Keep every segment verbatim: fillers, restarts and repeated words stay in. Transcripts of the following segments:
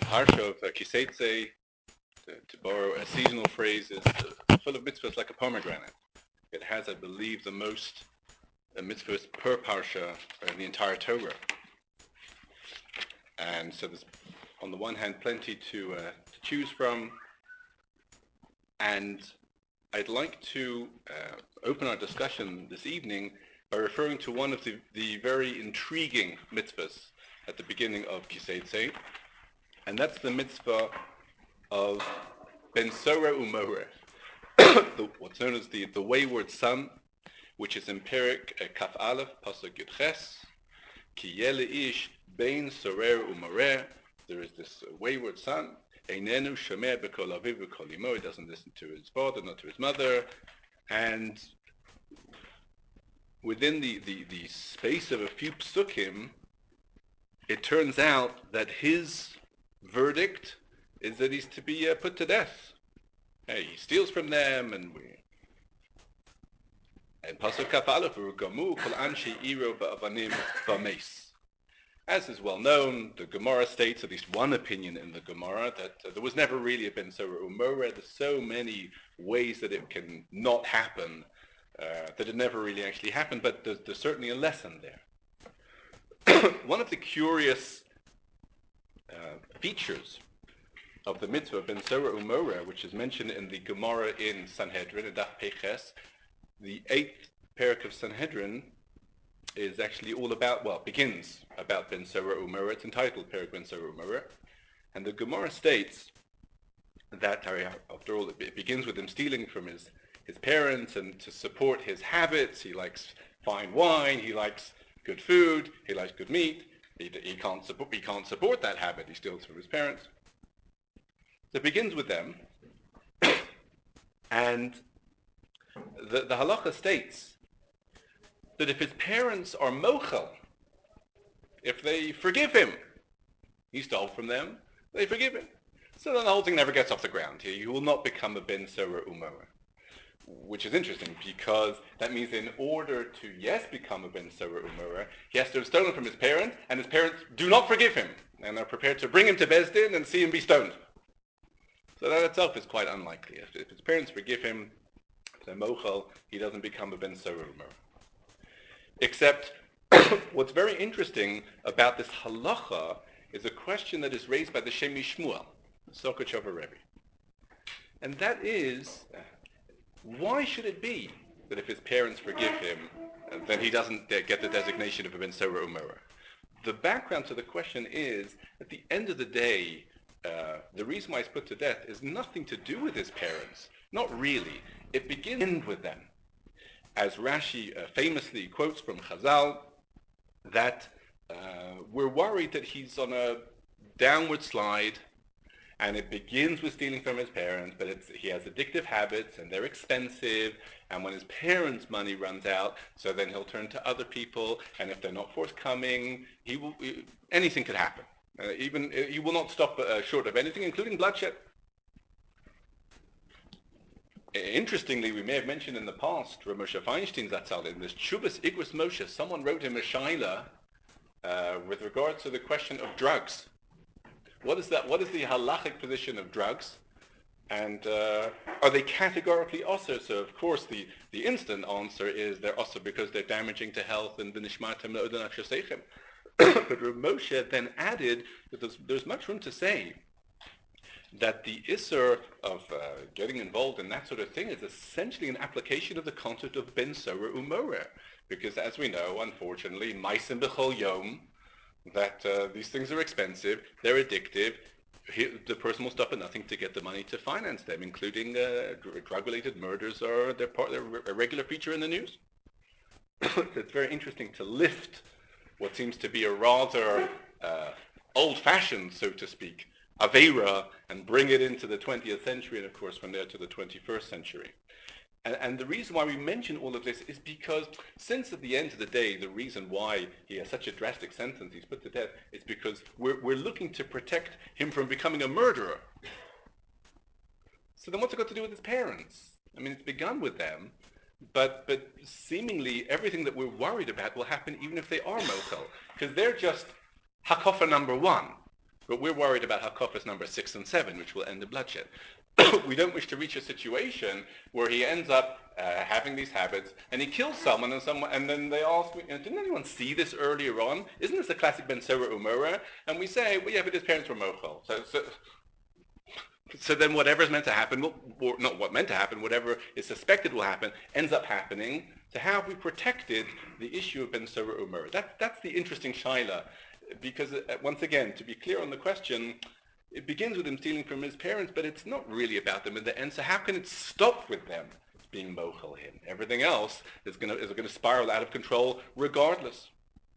Parsha of uh, Kiseitze, to, to borrow a seasonal phrase, is uh, full of mitzvahs like a pomegranate. It has, I believe, the most uh, mitzvahs per parsha in the entire Torah. And so there's, on the one hand, plenty to, uh, to choose from. And I'd like to uh, open our discussion this evening by referring to one of the, the very intriguing mitzvahs at the beginning of Kiseitze, and that's the mitzvah of Ben Sora Umoreh, what's known as the, the wayward son, which is in Perek uh, Kaf Aleph, Pasuk Yud Ches, Ki yele ish ben sorer umoreh. There is this uh, wayward son, Einenu shomeh b'kol aviv v'kol imo. He doesn't listen to his father, not to his mother, and within the, the, the space of a few psukim, it turns out that his verdict is that he's to be uh, put to death. Hey, he steals from them, and we. And Pasuk Kaf Aleph, Gamu kol anshi iro ba'avanim v'meis. As is well known, the Gemara states, at least one opinion in the Gemara, that uh, there was never really a Ben Sora Umoreh. There's so many ways that it can not happen, uh, that it never really actually happened, but there's, there's certainly a lesson there. One of the curious uh, features of the mitzvah Ben Sora Umoreh, which is mentioned in the Gemara in Sanhedrin, in Daf Peches, the eighth parak of Sanhedrin, is actually all about, well, begins about Ben Sora Umoreh. It's entitled Perek Ben Sora Umoreh. And the Gemara states that, after all, it begins with him stealing from his, his parents, and to support his habits, he likes fine wine, he likes good food, he likes good meat. He, he, can't, support, he can't support that habit, he steals from his parents. So it begins with them. And the, the halacha states that if his parents are mochel, if they forgive him, he stole from them, they forgive him. So then the whole thing never gets off the ground. He, he will not become a Ben Sora Umoreh, which is interesting because that means in order to, yes, become a Ben Sora Umoreh, he has to have stolen from his parents, and his parents do not forgive him, and are prepared to bring him to Beis Din and see him be stoned. So that itself is quite unlikely. If, if his parents forgive him, if they're mochel, he doesn't become a Ben Sora Umoreh. Except, what's very interesting about this halacha is a question that is raised by the Shemi Shmuel, the Sokochover Rebbe. And that is, why should it be that if his parents forgive him, then he doesn't get the designation of a Ben Sora Umoreh? The background to the question is, at the end of the day, uh, the reason why he's put to death is nothing to do with his parents. Not really. It begins with them. As Rashi uh, famously quotes from Chazal, that uh, we're worried that he's on a downward slide, and it begins with stealing from his parents, but it's, he has addictive habits, and they're expensive, and when his parents' money runs out, so then he'll turn to other people, and if they're not forthcoming, he will, anything could happen. Uh, even uh, he will not stop uh, short of anything, including bloodshed. Interestingly, we may have mentioned in the past, Rav Moshe Feinstein Zatzal, in this Chubas Igros Moshe, someone wrote him a shaila uh, with regards to the question of drugs. What is that? What is the halachic position of drugs? And uh, are they categorically also? So, of course, the, the instant answer is they're also because they're damaging to health and the nishmatim le'odan achshaseichem. But Rav Moshe then added that there's, there's much room to say that the isser of uh, getting involved in that sort of thing is essentially an application of the concept of Ben Sora Umoreh. Because as we know, unfortunately, maisim b'chol yom, that uh, these things are expensive, they're addictive, he, the person will stop at nothing to get the money to finance them, including uh, drug-related murders are they're, part, they're a regular feature in the news. It's very interesting to lift what seems to be a rather uh, old-fashioned, so to speak, Aveira, and bring it into the twentieth century, and of course from there to the twenty-first century. And, and the reason why we mention all of this is because since at the end of the day, the reason why he has such a drastic sentence, he's put to death, is because we're, we're looking to protect him from becoming a murderer. So then what's it got to do with his parents? I mean, it's begun with them, but but seemingly everything that we're worried about will happen even if they are mochel, because they're just hakofa number one. But we're worried about Hakafas number six and seven, which will end in bloodshed. We don't wish to reach a situation where he ends up uh, having these habits and he kills someone and someone and then they ask, you know, didn't anyone see this earlier on? Isn't this a classic Ben Sora Umura? And we say, well, yeah, but his parents were mochel. So, so, so then whatever's meant to happen, will, or not what meant to happen, whatever is suspected will happen, ends up happening. So how have we protected the issue of Ben Sora Umura? That, that's the interesting shaila. Because uh, once again, to be clear on the question, it begins with him stealing from his parents, but it's not really about them in the end. So how can it stop with them being mochel him? Everything else is going to is going to spiral out of control regardless.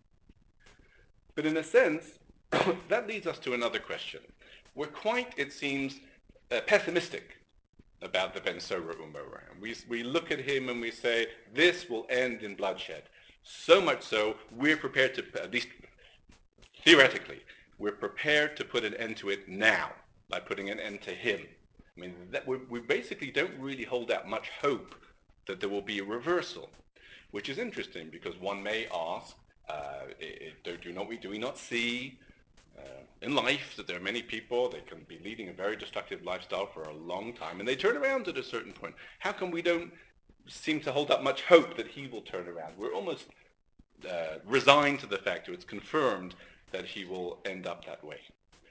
But in a sense, that leads us to another question. We're quite, it seems, uh, pessimistic about the Ben Sora Umura. We we look at him and we say this will end in bloodshed. So much so, we're prepared to at least. Theoretically, we're prepared to put an end to it now by putting an end to him. I mean, that we, we basically don't really hold out much hope that there will be a reversal, which is interesting because one may ask, uh, it, it, do, not we, do we not see uh, in life that there are many people, they can be leading a very destructive lifestyle for a long time, and they turn around at a certain point. How come we don't seem to hold up much hope that he will turn around? We're almost uh, resigned to the fact that it's confirmed that he will end up that way.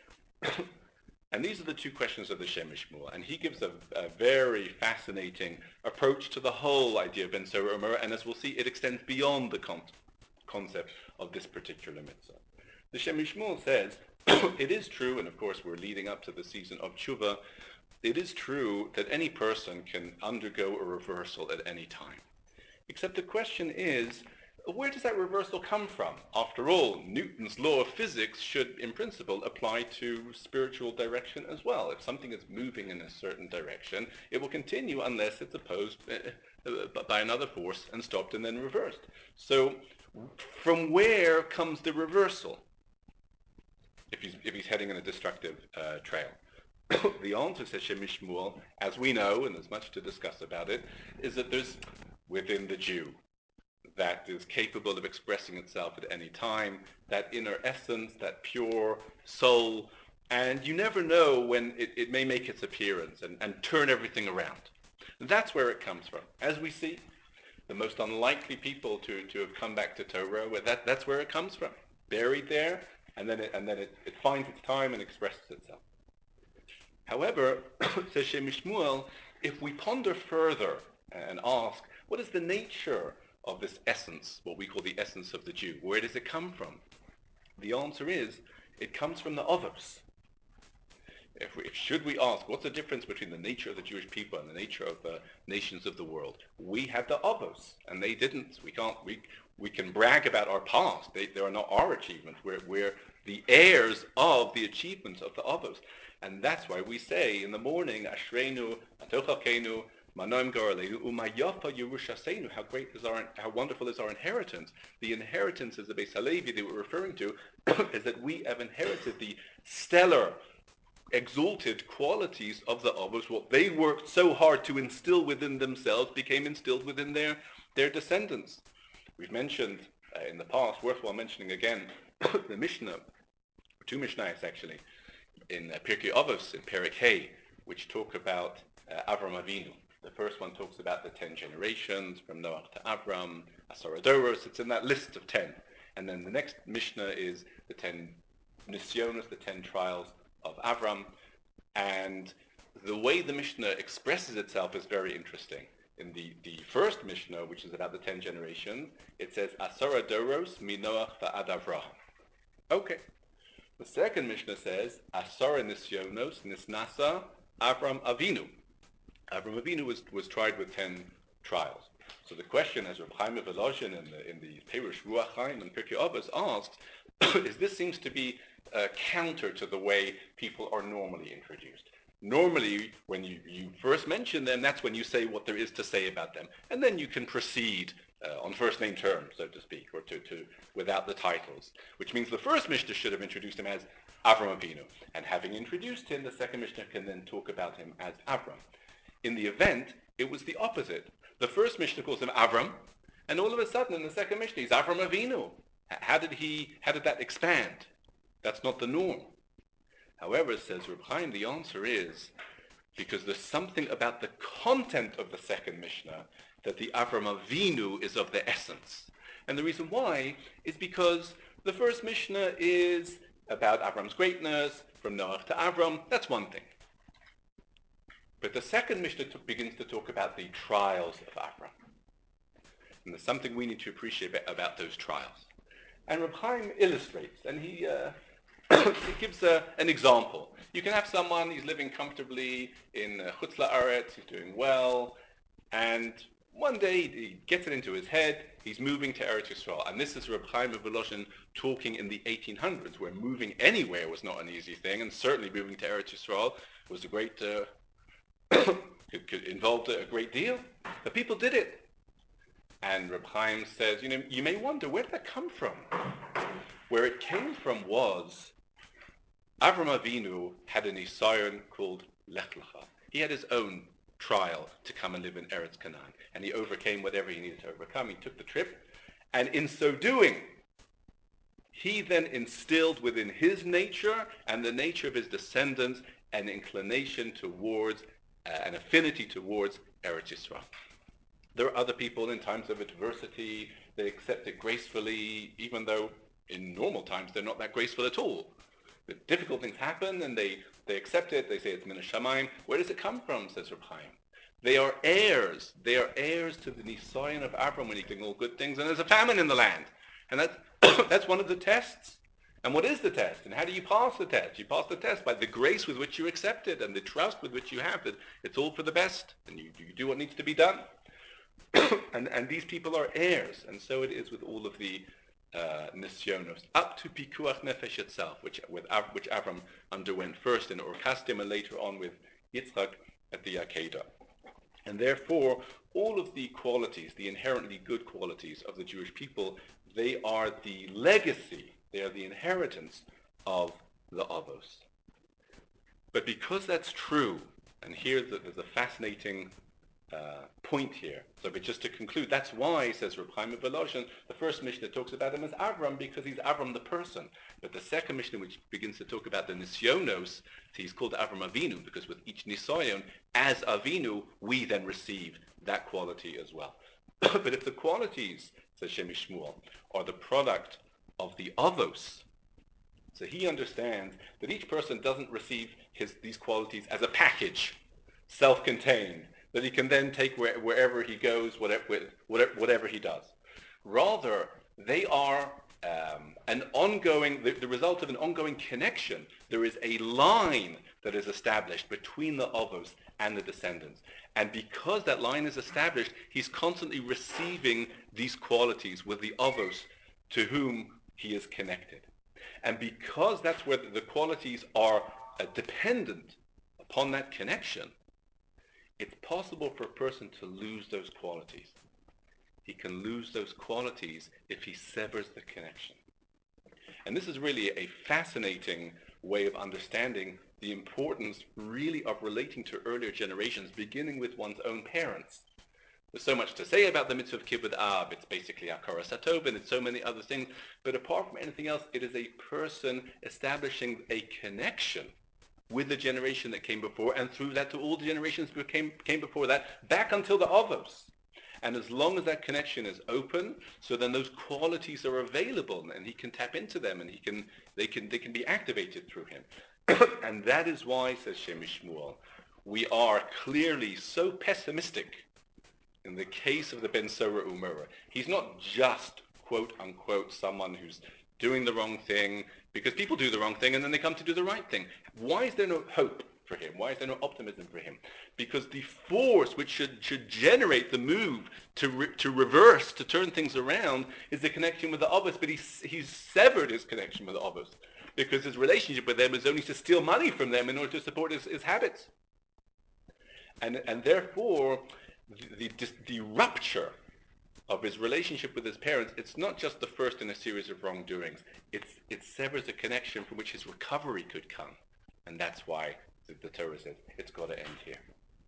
And these are the two questions of the Shem MiShmuel, and he gives a, a very fascinating approach to the whole idea of Ben Sora Umura, and as we'll see, it extends beyond the con- concept of this particular mitzvah. The Shem MiShmuel says, it is true, and of course we're leading up to the season of Tshuva, it is true that any person can undergo a reversal at any time. Except the question is, where does that reversal come from? After all, Newton's law of physics should, in principle, apply to spiritual direction as well. If something is moving in a certain direction, it will continue unless it's opposed uh, by another force and stopped and then reversed. So, from where comes the reversal? If he's, if he's heading in a destructive uh, trail. The answer, says Shem MiShmuel, as we know, and there's much to discuss about it, is that there's, within the Jew, that is capable of expressing itself at any time, that inner essence, that pure soul, and you never know when it, it may make its appearance and, and turn everything around. And that's where it comes from. As we see, the most unlikely people to, to have come back to Torah, that, that's where it comes from, buried there, and then it, and then it, it finds its time and expresses itself. However, says Shem MiShmuel, if we ponder further and ask, what is the nature of this essence, what we call the essence of the Jew? Where does it come from? The answer is, it comes from the others. If, we, if should we ask, what's the difference between the nature of the Jewish people and the nature of the nations of the world? We had the others, and they didn't. We can't. We we can brag about our past. They, they are not our achievements. We're we're the heirs of the achievements of the others, and that's why we say in the morning, Ashreinu Atochakenu. How great is our, how wonderful is our inheritance. The inheritance is the Beis Halevi that we're referring to, is that we have inherited the stellar, exalted qualities of the Avos. What they worked so hard to instill within themselves became instilled within their, their descendants. We've mentioned uh, in the past, worthwhile mentioning again, the Mishnah, two Mishnayos actually, in uh, Pirkei Avos, in Perek Hey, which talk about uh, Avram Avinu. The first one talks about the ten generations, from Noah to Avram, Asara Doros, it's in that list of ten. And then the next Mishnah is the ten Nisyonos, the ten trials of Avram. And the way the Mishnah expresses itself is very interesting. In the, the first Mishnah, which is about the ten generations, it says, Asara Doros mi Noach va'ad Avraham. Okay. The second Mishnah says, Asara Nisyonos nisnasa Avram Avinu. Avram Avinu was, was tried with ten trials. So the question, as Reb Chaim Volozhin in the in the Perush Ruach Chaim and Pirkei Avos asks, is this seems to be uh, counter to the way people are normally introduced. Normally, when you, you first mention them, that's when you say what there is to say about them, and then you can proceed uh, on first name terms, so to speak, or to, to without the titles. Which means the first Mishnah should have introduced him as Avram Avinu, and having introduced him, the second Mishnah can then talk about him as Avram. In the event, it was the opposite. The first Mishnah calls him Avram, and all of a sudden in the second Mishnah he's Avram Avinu. How did he? How did that expand? That's not the norm. However, says Reb Chaim, the answer is because there's something about the content of the second Mishnah that the Avram Avinu is of the essence. And the reason why is because the first Mishnah is about Avram's greatness, from Noach to Avram. That's one thing. But the second Mishnah to, begins to talk about the trials of Avram. And there's something we need to appreciate about, about those trials. And Reb Chaim illustrates, and he, uh, he gives a, an example. You can have someone, he's living comfortably in uh, Chutz La'aretz, he's doing well, and one day he gets it into his head, he's moving to Eretz Yisrael. And this is Reb Chaim of Volozhin talking in the eighteen hundreds, where moving anywhere was not an easy thing, and certainly moving to Eretz Yisrael was a great, uh, could, could involved a great deal. But people did it. And Reb Chaim says, you know, you may wonder, where did that come from? Where it came from was, Avram Avinu had an Nisayon called Lech Lecha. He had his own trial to come and live in Eretz Canaan. And he overcame whatever he needed to overcome. He took the trip. And in so doing, he then instilled within his nature and the nature of his descendants an inclination towards, uh, an affinity towards Eretz Yisrael. There are other people in times of adversity, they accept it gracefully, even though in normal times they're not that graceful at all. The difficult things happen and they, they accept it, they say it's min hashamayim. Where does it come from, says Reb Chaim? They are heirs. They are heirs to the Nisayon of Avram when he's doing all good things, and there's a famine in the land. And that's, that's one of the tests. And what is the test? And how do you pass the test? You pass the test by the grace with which you accept it and the trust with which you have that it's all for the best, and you, you do what needs to be done. and, and these people are heirs, and so it is with all of the uh, nisyonos, up to Pikuach Nefesh itself, which, with, which Avram underwent first in Ur Kasdim and later on with Yitzchak at the Akedah. And therefore, all of the qualities, the inherently good qualities of the Jewish people, they are the legacy, they are the inheritance of the Avos. But because that's true, and here there's a fascinating uh, point here. So but just to conclude, that's why, says Reb Chaim of Volozhin, the first Mishnah talks about him as Avram because he's Avram the person. But the second Mishnah, which begins to talk about the Nisyonos, he's called Avram Avinu because with each Nisayon, as Avinu, we then receive that quality as well. But if the qualities, says Shemi Shmuel, are the product of the Avos, so he understands that each person doesn't receive his, these qualities as a package, self-contained, that he can then take where, wherever he goes, whatever, whatever, whatever he does. Rather, they are um, an ongoing, the, the result of an ongoing connection. There is a line that is established between the Avos and the descendants. And because that line is established, he's constantly receiving these qualities with the Avos to whom he is connected. And because that's where the qualities are uh, dependent upon that connection, it's possible for a person to lose those qualities. He can lose those qualities if he severs the connection. And this is really a fascinating way of understanding the importance really of relating to earlier generations, beginning with one's own parents. There's so much to say about the mitzvah of kibbud av. It's basically Hakaras HaTov, and it's so many other things. But apart from anything else, it is a person establishing a connection with the generation that came before, and through that to all the generations that came, came before that, back until the Avos. And as long as that connection is open, so then those qualities are available, and he can tap into them, and he can, they can, they can be activated through him. And that is why, says Shemi Shmuel, we are clearly so pessimistic in the case of the Ben Sora Umura. He's not just, quote unquote, someone who's doing the wrong thing, because people do the wrong thing and then they come to do the right thing. Why is there no hope for him? Why is there no optimism for him? Because the force which should, should generate the move to re, to reverse, to turn things around, is the connection with the Avos, but he's, he's severed his connection with the Avos, because his relationship with them is only to steal money from them in order to support his, his habits. And, and therefore, the, the, the rupture of his relationship with his parents, it's not just the first in a series of wrongdoings. It's, it severs a connection from which his recovery could come. And that's why the, the Torah says it's got to end here.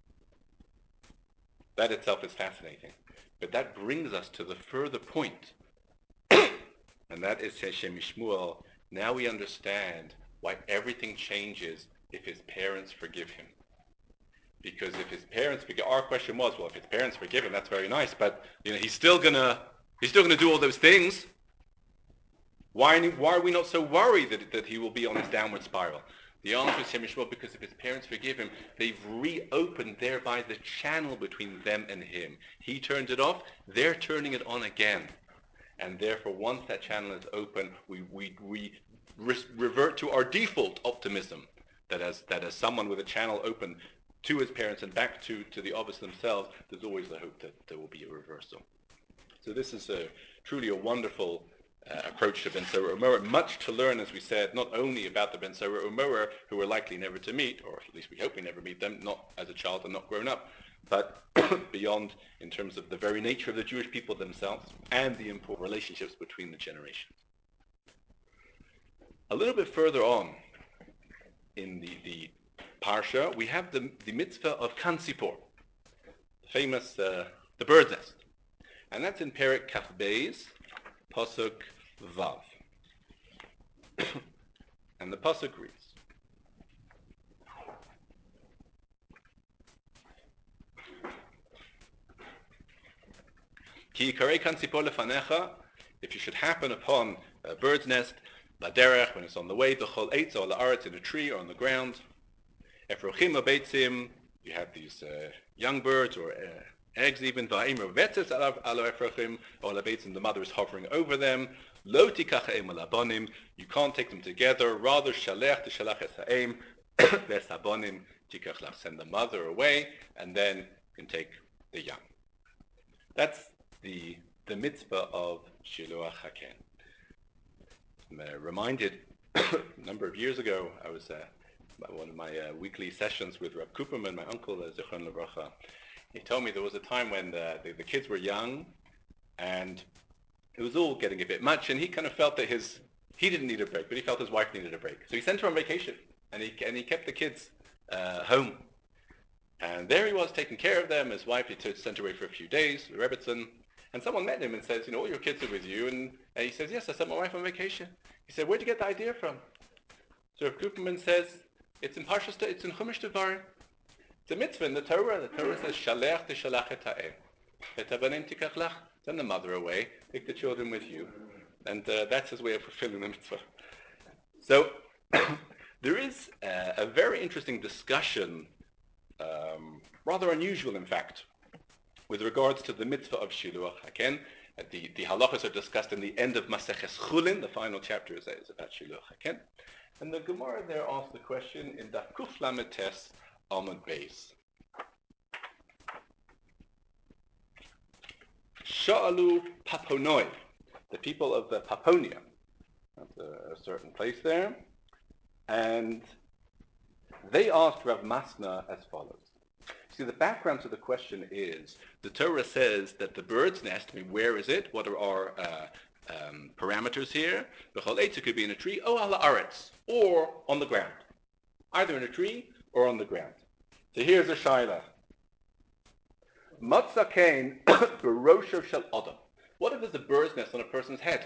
That itself is fascinating. But that brings us to the further point. And that is, says Shemi Shmuel, now we understand why everything changes if his parents forgive him. Because if his parents forgive, our question was, well, if his parents forgive him, that's very nice, but you know, he's still gonna, he's still gonna do all those things. Why, why are we not so worried that, that he will be on his downward spiral? The answer is Shem Yishmael, because if his parents forgive him, they've reopened thereby the channel between them and him. He turned it off, they're turning it on again. And therefore, once that channel is open, we, we, we re- revert to our default optimism, that as, that as someone with a channel open to his parents and back to, to the obvious themselves, there's always the hope that there will be a reversal. So this is a, truly a wonderful uh, approach to Ben Sora Umorer. Much to learn, as we said, not only about the Ben Sora Umorer, who we're likely never to meet, or at least we hope we never meet them, not as a child and not grown up, but beyond in terms of the very nature of the Jewish people themselves and the important relationships between the generations. A little bit further on in the, the Parsha, we have the, the mitzvah of Kansipor, the famous, uh, the bird's nest. And that's in Perek Kaf Beis, Pasuk Vav. And the Pasuk reads, Ki yikarei Kansipor lefanecha, if you should happen upon a bird's nest, Baderech, when it's on the way, B'chol eitz or la'aretz, in a tree or on the ground, Efrochim or beitzim, you have these uh, young birds or uh, eggs even, Va'im or vetzes alo efrochim, or labeitzim, the mother is hovering over them, Lo tikacha em alabonim, you can't take them together, rather shalech to shalach es ha'em, ves habonim tikach lach, send the mother away, and then you can take the young. That's the, the mitzvah of Shiluach HaKen. I'm uh, reminded a number of years ago, I was uh, one of my uh, weekly sessions with Reb Kuperman, my uncle, uh, Zichron Livracha. He told me there was a time when the, the, the kids were young, and it was all getting a bit much, and he kind of felt that his, he didn't need a break, but he felt his wife needed a break. So he sent her on vacation, and he, and he kept the kids uh, home. And there he was taking care of them. His wife, he t- sent her away for a few days, Rebbitzin. And someone met him and says, you know, all your kids are with you. And, and he says, yes, I sent my wife on vacation. He said, where'd you get the idea from? So Rav Kuperman says, it's in Parshas, it's in Chumash Devarim. It's a mitzvah in the Torah. The Torah says, Shalech tishalach et ha'em. Et habanim tikach lach. Send the mother away. Take the children with you. And uh, that's his way of fulfilling the mitzvah. So there is uh, a very interesting discussion, um, rather unusual in fact, with regards to the mitzvah of Shiluach HaKen. Uh, the, the halachas are discussed in the end of Maseches Chulin. The final chapter is, is about Shiluach HaKen. And the Gemara there asks the question in Daf Kuf Lamed Tes Amud Beis. Sha'alu Paponoi, the people of the Paponia. That's a, a certain place there. And they asked Rav Masna as follows. See, the background to the question is, the Torah says that the bird's nest, I mean, where is it? What are our uh, um, parameters here? B'chol eitz, could be in a tree, oh, ala aretz, or on the ground. Either in a tree or on the ground. So here's a shaila. Matzah kain b'rosho shel adam. What if there's a bird's nest on a person's head?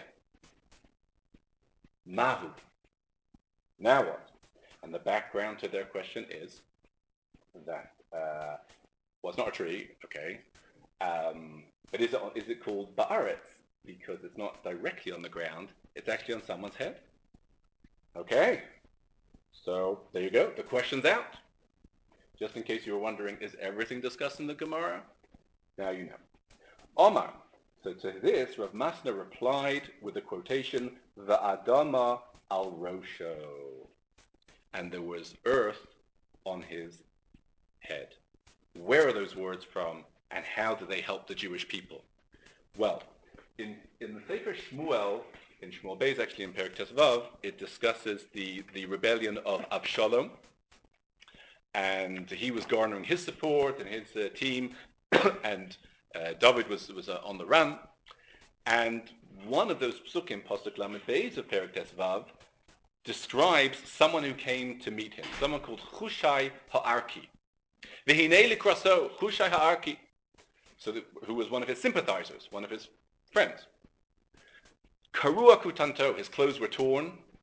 Mahu. Now what? And the background to their question is that, uh, well, it's not a tree, okay, um, but is it, is it called ba'aretz? Because it's not directly on the ground, it's actually on someone's head. Okay, so there you go, the question's out. Just in case you were wondering, is everything discussed in the Gemara? Now you know. Omar. So to this, Rav Masna replied with the quotation, Va'adama al rosho. And there was earth on his head. Where are those words from, and how do they help the Jewish people? Well, in, in the Sefer Shmuel, in Shmuel Beis, actually in Perek Tes Vav, it discusses the, the rebellion of Avshalom, and he was garnering his support and his uh, team, and uh, David was, was uh, on the run, and one of those psukim, Pasuk Lamed Beis of Perek Tes Vav, describes someone who came to meet him, someone called Hushai Ha'arki. V'hinei likraso, Hushai Ha'arki, so that, who was one of his sympathizers, one of his friends. Karua kutanto, his clothes were torn,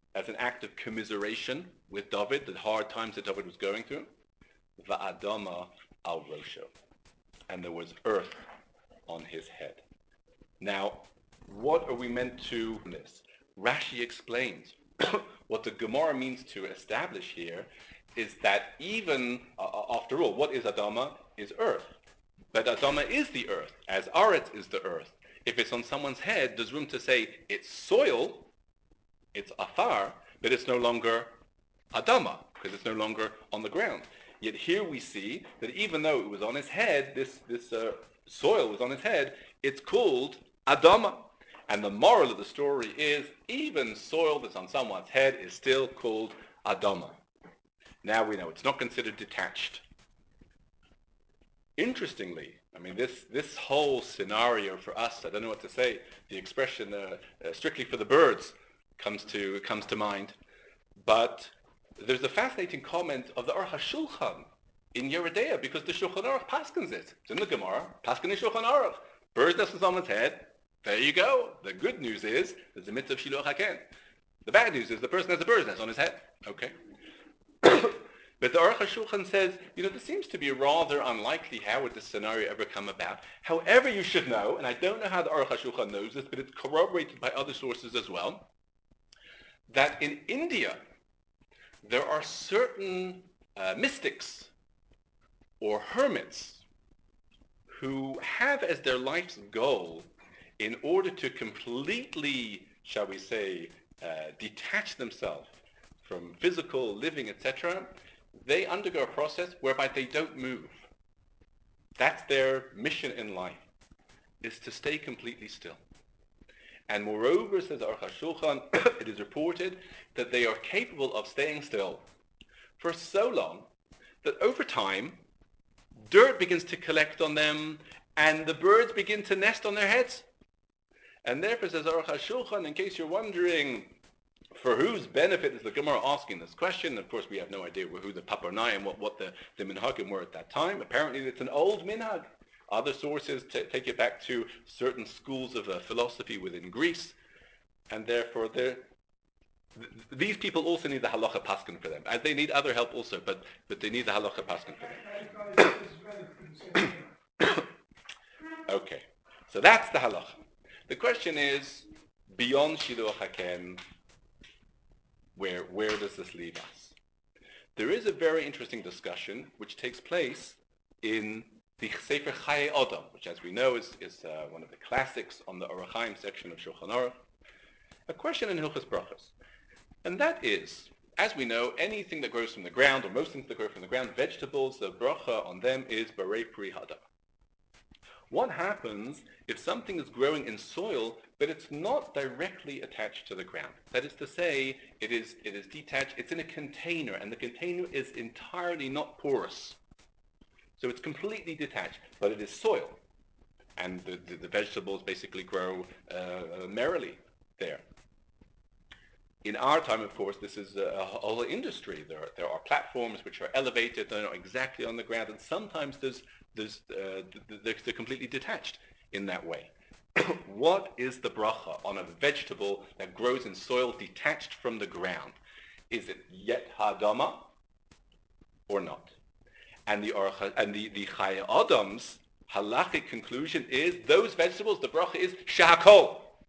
as an act of commiseration with David, the hard times that David was going through. Va'adama al rosho. And there was earth on his head. Now, what are we meant to do this? Rashi explains what the Gemara means to establish here is that even, uh, after all, what is Adama? Is earth. But Adama is the earth, as Aretz is the earth. If it's on someone's head, there's room to say it's soil, it's afar, but it's no longer Adama, because it's no longer on the ground. Yet here we see that even though it was on his head, this, this uh, soil was on his head, it's called Adama. And the moral of the story is even soil that's on someone's head is still called Adama. Now we know it's not considered detached. Interestingly, I mean, this, this whole scenario for us, I don't know what to say, the expression uh, uh, strictly for the birds comes to, comes to mind. But there's a fascinating comment of the Aruch HaShulchan in Yoreh De'ah, because the Shulchan Aruch paskins it. It's in the Gemara, paskin in Shulchan Aruch. Bird's nest on someone's head, there you go. The good news is there's a mitzvah of Shiluach HaKen. The bad news is the person has a bird's nest on his head. Okay. But the Aruch HaShulchan says, you know, this seems to be rather unlikely. How would this scenario ever come about? However, you should know, and I don't know how the Aruch HaShulchan knows this, but it's corroborated by other sources as well, that in India, there are certain uh, mystics or hermits who have as their life's goal, in order to completely, shall we say, uh, detach themselves from physical living, et cetera, they undergo a process whereby they don't move. That's their mission in life, is to stay completely still. And moreover, says Aruch HaShulchan, it is reported that they are capable of staying still for so long that over time, dirt begins to collect on them and the birds begin to nest on their heads. And therefore, says Aruch HaShulchan, in case you're wondering, for whose benefit is the Gemara asking this question? Of course, we have no idea who the Paparnayim, what, what the, the minhagim were at that time. Apparently, it's an old minhag. Other sources t- take it back to certain schools of uh, philosophy within Greece. And therefore, th- these people also need the halacha paskin for them. And they need other help also, but, but they need the halacha paskin for them. Okay, so that's the halacha. The question is, beyond Shiluach HaKen, Where, where does this leave us? There is a very interesting discussion which takes place in the Sefer Chayei Adam, which, as we know, is, is uh, one of the classics on the Orach Chaim section of Shulchan Aruch. A question in Hilchos Brachos. And that is, as we know, anything that grows from the ground, or most things that grow from the ground, vegetables, the bracha on them is Barei Pri Hadam. What happens if something is growing in soil, but it's not directly attached to the ground? That is to say, it is it is detached, it's in a container, and the container is entirely not porous. So it's completely detached, but it is soil. And the, the, the vegetables basically grow uh, merrily there. In our time, of course, this is a, a whole industry. There are, there are platforms which are elevated, they're not exactly on the ground, and sometimes there's There's, uh, they're, they're completely detached in that way. What is the bracha on a vegetable that grows in soil detached from the ground? Is it yet hadama or not? And the Orcha, and the, the Chayei Adam's halachic conclusion is those vegetables, the bracha is shahakol,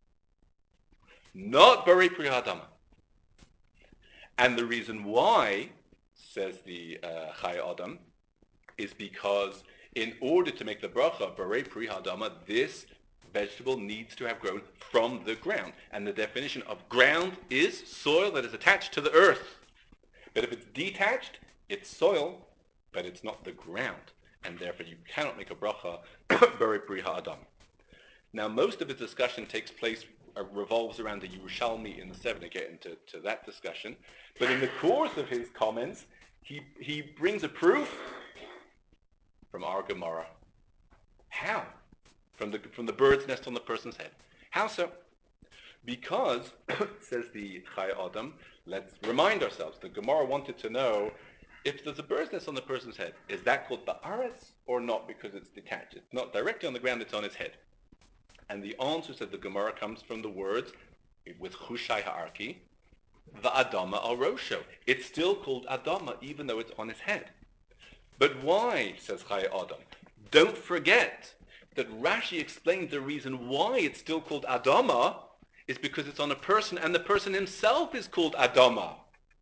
not barei pri hadama. And the reason why, says the uh, Chayei Adam, is because in order to make the bracha barei pri hadama, this vegetable needs to have grown from the ground. And the definition of ground is soil that is attached to the earth. But if it's detached, it's soil, but it's not the ground. And therefore you cannot make a bracha barei pri hadama. Now most of his discussion takes place, uh, revolves around the Yerushalmi in the seven, again into to that discussion. But in the course of his comments, he, he brings a proof from our Gemara. How? From the from the bird's nest on the person's head. How so? Because, says the Chayei Adam, let's remind ourselves, the Gemara wanted to know if there's a bird's nest on the person's head, is that called ba'aretz or not because it's detached? It's not directly on the ground, it's on his head. And the answer, said the Gemara, comes from the words with chushai ha'arki, the Adama al Rosho. It's still called Adama, even though it's on his head. But why, says Chai Adam? Don't forget that Rashi explained the reason why it's still called Adama is because it's on a person, and the person himself is called Adama.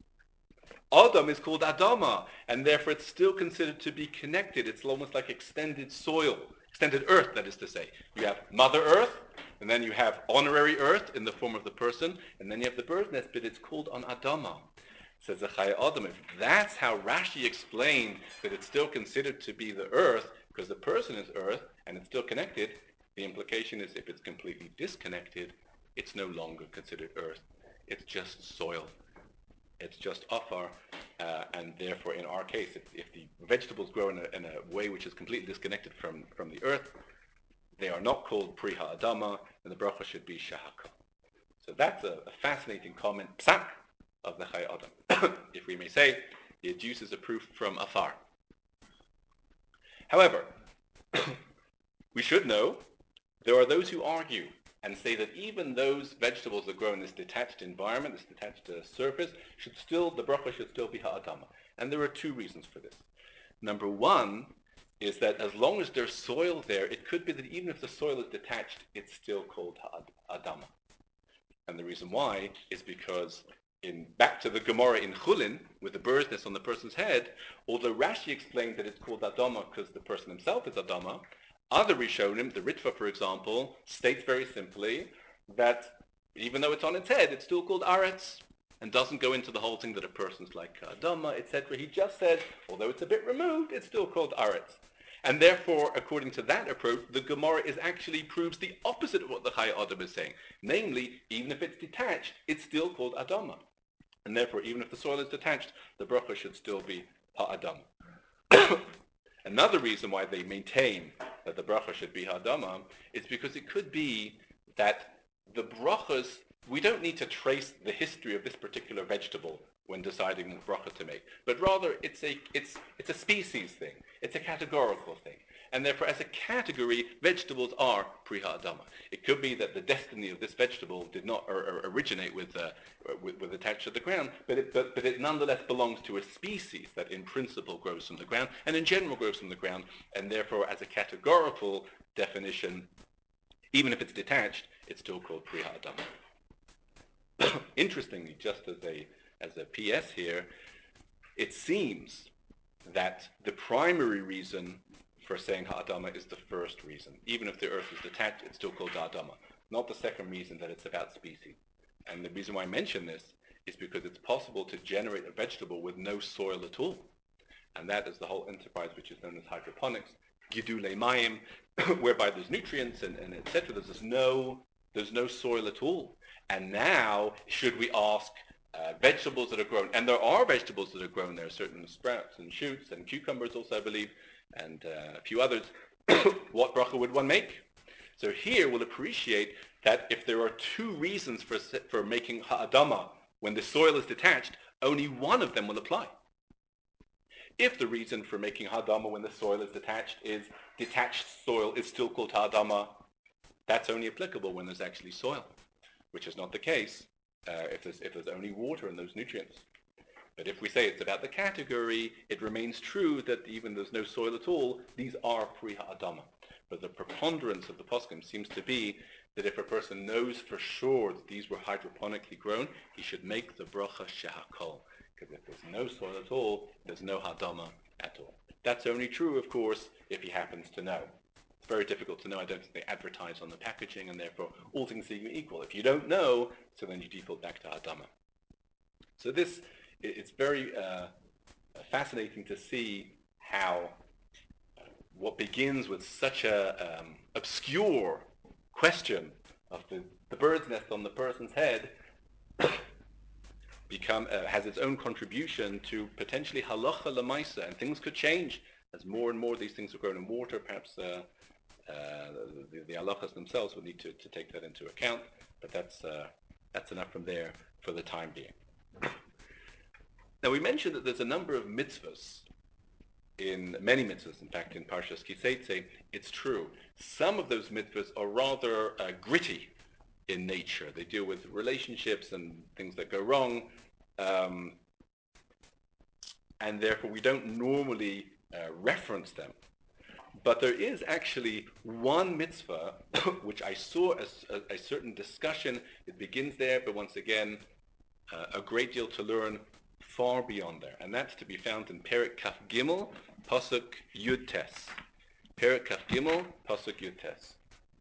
Adam is called Adama, and therefore it's still considered to be connected. It's almost like extended soil, extended earth, that is to say. You have Mother Earth, and then you have honorary earth in the form of the person, and then you have the bird's nest, but it's called on Adama. Says the Chai Adam, if that's how Rashi explained that it's still considered to be the earth, because the person is earth, and it's still connected, the implication is if it's completely disconnected, it's no longer considered earth. It's just soil. It's just afar, uh, and therefore in our case, if, if the vegetables grow in a, in a way which is completely disconnected from, from the earth, they are not called Pri Ha'adama, and the bracha should be Shahakal. So that's a, a fascinating comment, psak, of the Chai Adam. If we may say, it adduces a proof from afar. However, we should know, there are those who argue and say that even those vegetables that grow in this detached environment, this detached uh, surface, should still, the bracha should still be ha'adama. And there are two reasons for this. Number one is that as long as there's soil there, it could be that even if the soil is detached, it's still called ha'adama. And the reason why is because in back to the Gemara in Chulin, with the bird's nest on the person's head, although Rashi explained that it's called Adama because the person himself is Adama, other Rishonim, the Ritva, for example, states very simply that even though it's on its head, it's still called Aretz, and doesn't go into the whole thing that a person's like Adama, et cetera. He just said, although it's a bit removed, it's still called Aretz. And therefore, according to that approach, the Gemara is actually proves the opposite of what the Chai Adam is saying. Namely, even if it's detached, it's still called Adama. And therefore, even if the soil is detached, the bracha should still be Ha'adam. Another reason why they maintain that the bracha should be Ha'adama is because it could be that the brachas, we don't need to trace the history of this particular vegetable when deciding what bracha to make, but rather it's a it's it's a species thing, it's a categorical thing, and therefore as a category, vegetables are Pri Ha'adama. It could be that the destiny of this vegetable did not or, or originate with, uh, with with attached to the ground, but it but, but it nonetheless belongs to a species that in principle grows from the ground and in general grows from the ground, and therefore as a categorical definition, even if it's detached, it's still called Pri Ha'adama. Interestingly, just as a as a P S here, it seems that the primary reason for saying Ha'adama is the first reason. Even if the earth is detached, it's still called Ha'adama. Not the second reason that it's about species. And the reason why I mention this is because it's possible to generate a vegetable with no soil at all. And that is the whole enterprise which is known as hydroponics, Gidulei Mayim, whereby there's nutrients and, and et cetera. There's no, there's no soil at all. And now, should we ask uh, vegetables that are grown, and there are vegetables that are grown there, certain sprouts and shoots and cucumbers also, I believe, and uh, a few others, what bracha would one make? So here we'll appreciate that if there are two reasons for, for making ha'adama when the soil is detached, only one of them will apply. If the reason for making ha'adama when the soil is detached is detached soil is still called ha'adama, that's only applicable when there's actually soil, which is not the case uh, if, there's, if there's only water and those nutrients. But if we say it's about the category, it remains true that even there's no soil at all, these are Pri Ha'adama. But the preponderance of the poskim seems to be that if a person knows for sure that these were hydroponically grown, he should make the bracha shehakol. Because if there's no soil at all, there's no Ha'adama at all. That's only true, of course, if he happens to know. It's very difficult to know. I don't think they advertise on the packaging, and therefore all things being equal. If you don't know, so then you default back to Ha'adama. So this, it's very uh, fascinating to see how what begins with such a um, obscure question of the, the bird's nest on the person's head become uh, has its own contribution to potentially halacha lemaisa, and things could change as more and more these things are grown in water. Perhaps uh, uh, the, the halachas themselves will need to, to take that into account, but that's uh, that's enough from there for the time being. Now we mentioned that there's a number of mitzvahs, in many mitzvahs, in fact in Parshas Ki Seitzei, it's true. Some of those mitzvahs are rather uh, gritty. in nature. They deal with relationships and things that go wrong, um, and therefore we don't normally uh, reference them. But there is actually one mitzvah which I saw as a, a certain discussion. It begins there, but once again, uh, a great deal to learn far beyond there. And that's to be found in Perek Kaf Gimel, Pasuk Yud Tes. Perek Kaf Gimel, Pasuk Yud Tes.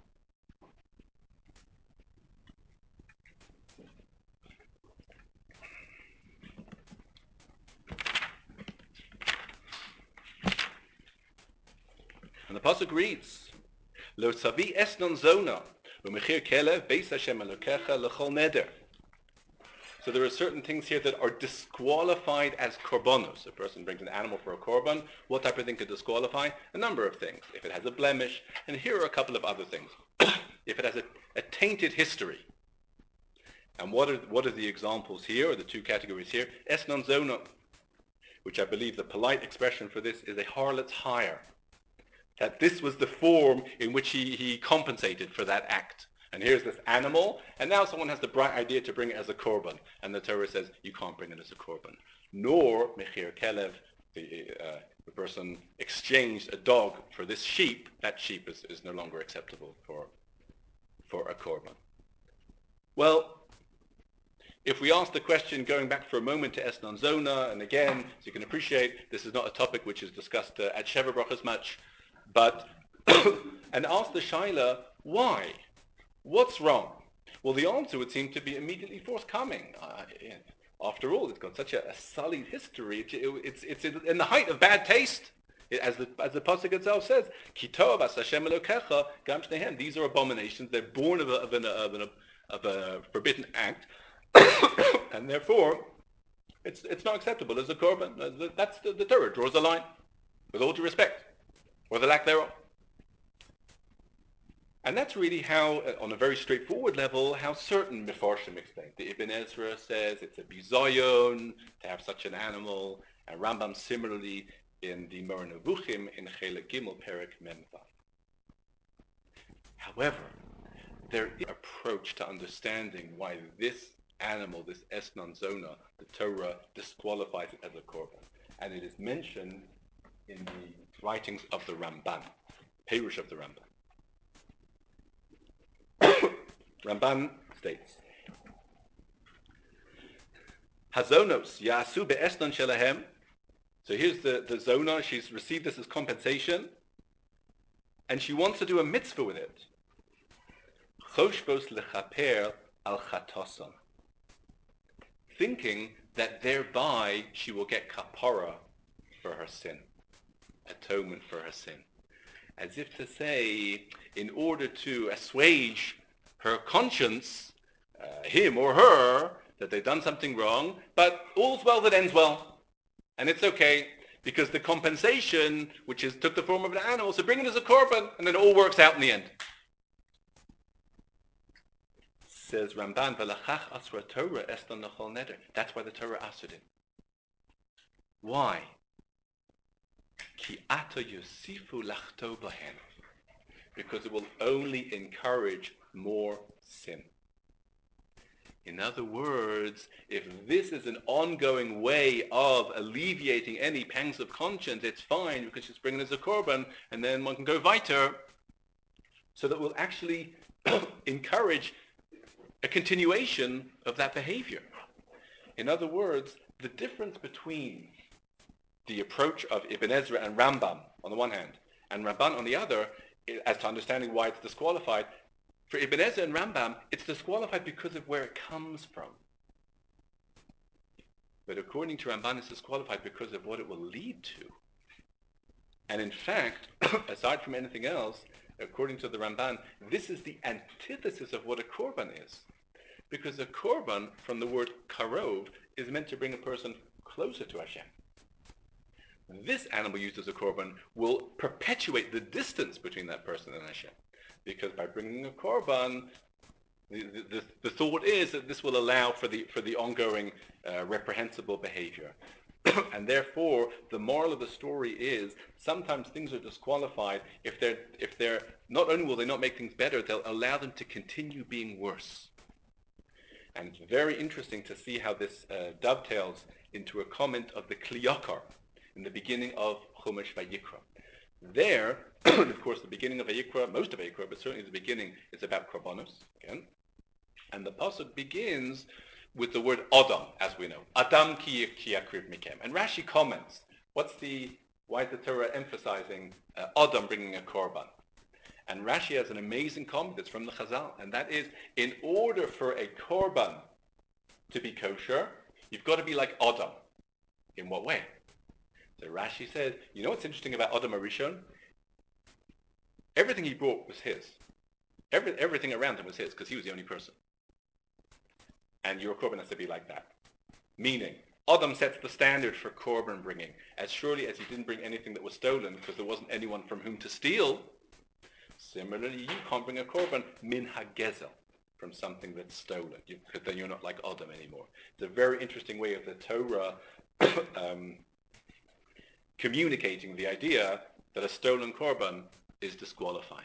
And the Pasuk reads, Lo tzavi esnon zona, u'mechir kelev beis Hashem Elokecha l'chol neder. So there are certain things here that are disqualified as korbanos. A person brings an animal for a korban. What type of thing could disqualify? A number of things. If it has a blemish, and here are a couple of other things. If it has a, a tainted history. And what are what are the examples here, or the two categories here? Esnon zona, which I believe the polite expression for this is a harlot's hire. That this was the form in which he, he compensated for that act. And here's this animal, and now someone has the bright idea to bring it as a korban. And the Torah says, you can't bring it as a korban. Nor, mechir kelev, the, uh, the person exchanged a dog for this sheep. That sheep is, is no longer acceptable for, for a korban. Well, if we ask the question, going back for a moment to Esnon Zona, and again, as you can appreciate, this is not a topic which is discussed uh, at Sheva Brachos much, but, and ask the Shaila, why? What's wrong? Well, the answer would seem to be immediately forthcoming. Uh, yeah. After all, it's got such a, a sullied history. It, it, it's it's in, in the height of bad taste, it, as the as the pasuk itself says. Ki tov as Hashem Elokecha gam shnehem. These are abominations. They're born of a, of, an, of, an, of a forbidden act, and therefore, it's it's not acceptable as a korban. That's the, the Torah draws a line, with all due respect, or the lack thereof. And that's really how, on a very straightforward level, how certain Mefarshim explain. The Ibn Ezra says it's a bizayon to have such an animal, and Rambam similarly in the Moreh Nevuchim in Chelek Gimel Perek Mem Vav. However, there is an approach to understanding why this animal, this Esnon Zona, the Torah disqualifies it as a korban, and it is mentioned in the writings of the Ramban, Perush of the Ramban. Ramban states, Hazonos yasu be'esnon shelahem. So here's the, the zona. She's received this as compensation, and she wants to do a mitzvah with it. Choshbos lechaper al chatoson, thinking that thereby she will get kapara for her sin, atonement for her sin. As if to say, in order to assuage her conscience, uh, him or her, that they've done something wrong, but all's well that ends well. And it's okay, because the compensation, which is took the form of an animal, so bring it as a korban, and then it all works out in the end. Says Ramban, V'lachach asra Torah eston l'chol neder. That's why the Torah asked it. Why? Ki ato yosifu lachto bahen. Because it will only encourage more sin. In other words, if this is an ongoing way of alleviating any pangs of conscience, it's fine because she's bringing it as a korban, and then one can go weiter, so that will actually encourage a continuation of that behavior. In other words, the difference between the approach of Ibn Ezra and Rambam on the one hand, and Ramban on the other, as to understanding why it's disqualified, for Ibn Ezra and Rambam, it's disqualified because of where it comes from. But according to Ramban, it's disqualified because of what it will lead to. And in fact, aside from anything else, according to the Ramban, this is the antithesis of what a korban is. Because a korban, from the word karov, is meant to bring a person closer to Hashem. This animal used as a korban will perpetuate the distance between that person and Hashem. Because by bringing a korban, the, the, the thought is that this will allow for the for the ongoing uh, reprehensible behavior. And therefore, the moral of the story is sometimes things are disqualified if they're, if they're, not only will they not make things better, they'll allow them to continue being worse. And it's very interesting to see how this uh, dovetails into a comment of the Kli Yakar in the beginning of Chumash Vayikra. There, of course, the beginning of Vayikra, most of Vayikra, but certainly the beginning is about Korbanos, again. And the pasuk begins with the word Adam, as we know. Adam ki yakriv mikem. And Rashi comments, what's the, why is the Torah emphasizing uh, Adam bringing a korban? And Rashi has an amazing comment that's from the Chazal, and that is, in order for a korban to be kosher, you've got to be like Adam. In what way? So Rashi says, you know what's interesting about Adam HaRishon? Everything he brought was his. Every, everything around him was his, because he was the only person. And your korban has to be like that. Meaning, Adam sets the standard for korban bringing. As surely as he didn't bring anything that was stolen, because there wasn't anyone from whom to steal, similarly, you can't bring a korban min hagezel, from something that's stolen, because then you're not like Adam anymore. It's a very interesting way of the Torah um, communicating the idea that a stolen korban is disqualified.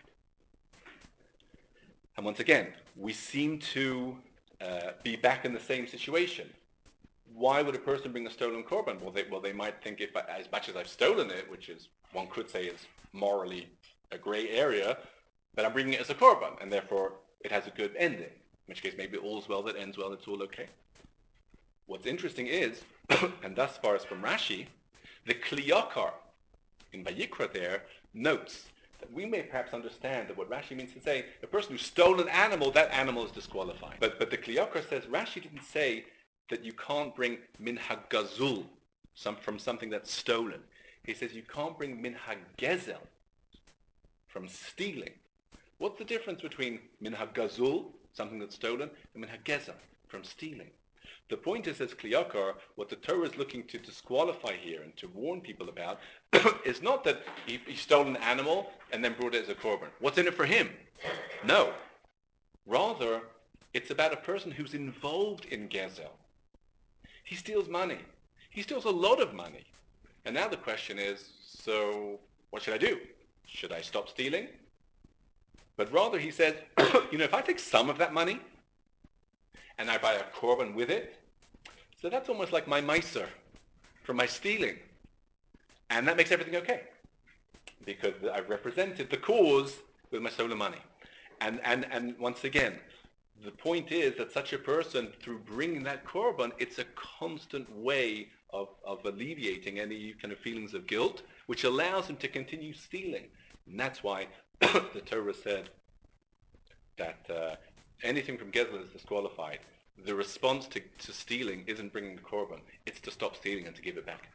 And once again, we seem to uh, be back in the same situation. Why would a person bring a stolen korban? Well, they, well, they might think, if I, as much as I've stolen it, which is, one could say is morally a gray area, but I'm bringing it as a korban, and therefore it has a good ending. In which case, maybe all's well that ends well, it's all okay. What's interesting is, and thus far as from Rashi, the Kli Yakar in Vayikra there notes that we may perhaps understand that what Rashi means to say, a person who stole an animal, that animal is disqualified. But but the Kli Yakar says, Rashi didn't say that you can't bring min hagazul, some, from something that's stolen. He says you can't bring min hagezel, from stealing. What's the difference between min hagazul, something that's stolen, and min hagezel, from stealing? The point is, as Kli Yakar, what the Torah is looking to disqualify here and to warn people about is not that he, he stole an animal and then brought it as a korban. What's in it for him? No. Rather, it's about a person who's involved in gezel. He steals money. He steals a lot of money. And now the question is, so what should I do? Should I stop stealing? But rather he says, you know, if I take some of that money and I buy a korban with it, so that's almost like my meiser from my stealing. And that makes everything okay. Because I've represented the cause with my stolen money. And, and, and once again, the point is that such a person, through bringing that korban, it's a constant way of, of alleviating any kind of feelings of guilt, which allows him to continue stealing. And that's why the Torah said that uh, anything from gezel is disqualified. The response to, to stealing isn't bringing the korban, it's to stop stealing and to give it back.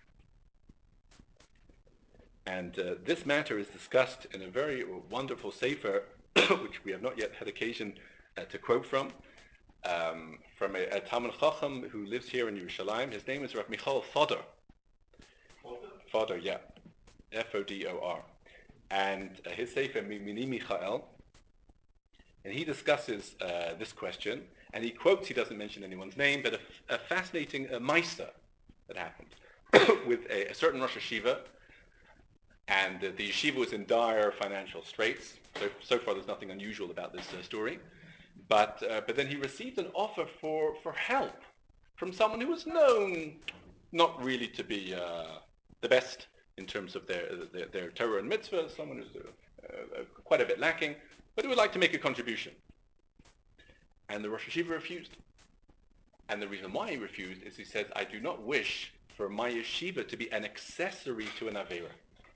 And uh, this matter is discussed in a very wonderful sefer, which we have not yet had occasion uh, to quote from, um, from a, a Talmud Chacham who lives here in Yerushalayim. His name is Rav Michal Fodor. Fodor, yeah. F O D O R. And uh, his sefer, Mini Michael, and he discusses uh, this question, and he quotes, he doesn't mention anyone's name, but a, a fascinating uh, meister that happened with a, a certain Rosh Hashiva, and uh, the yeshiva was in dire financial straits. So, so far there's nothing unusual about this uh, story. But, uh, but then he received an offer for, for help from someone who was known not really to be uh, the best in terms of their, their, their Torah and mitzvah, someone who's uh, uh, quite a bit lacking, but who would like to make a contribution. And the Rosh Hashiva refused. And the reason why he refused is he says, I do not wish for my yeshiva to be an accessory to an Aveira.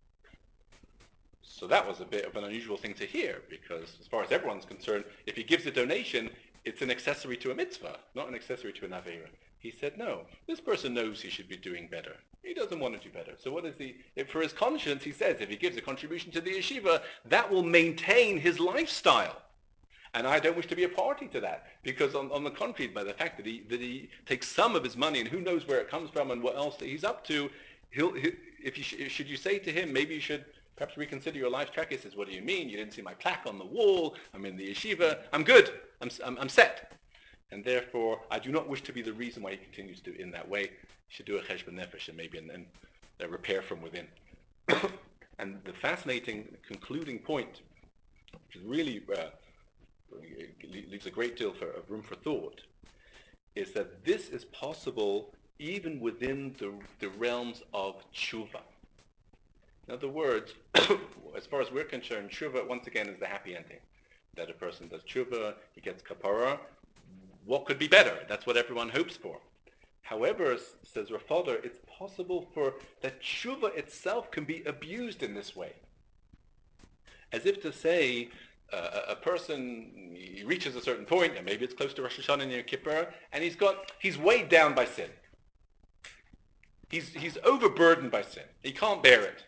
So that was a bit of an unusual thing to hear, because as far as everyone's concerned, if he gives a donation, it's an accessory to a mitzvah, not an accessory to an Aveira. He said, no, this person knows he should be doing better. He doesn't want to do better. So what is he, if for his conscience, he says, if he gives a contribution to the yeshiva, that will maintain his lifestyle. And I don't wish to be a party to that, because on, on the contrary, by the fact that he, that he takes some of his money and who knows where it comes from and what else that he's up to, he'll, he, if you sh- should you say to him, maybe you should perhaps reconsider your life track. He says, what do you mean? You didn't see my plaque on the wall. I'm in the yeshiva. I'm good. I'm, I'm, I'm set. and therefore I do not wish to be the reason why he continues to in that way. He should do a cheshbon nefesh and maybe and, and uh, repair from within. And the fascinating concluding point, which really uh, leaves a great deal for, of room for thought, is that this is possible even within the, the realms of tshuva. In other words, as far as we're concerned, tshuva, once again, is the happy ending. That a person does tshuva, he gets kapara. What could be better? That's what everyone hopes for. However, says Rav Fodor, it's possible for that tshuva itself can be abused in this way. As if to say, uh, a person, he reaches a certain point, and maybe it's close to Rosh Hashanah near Kippur, and he's got, he's weighed down by sin. He's, he's overburdened by sin. He can't bear it.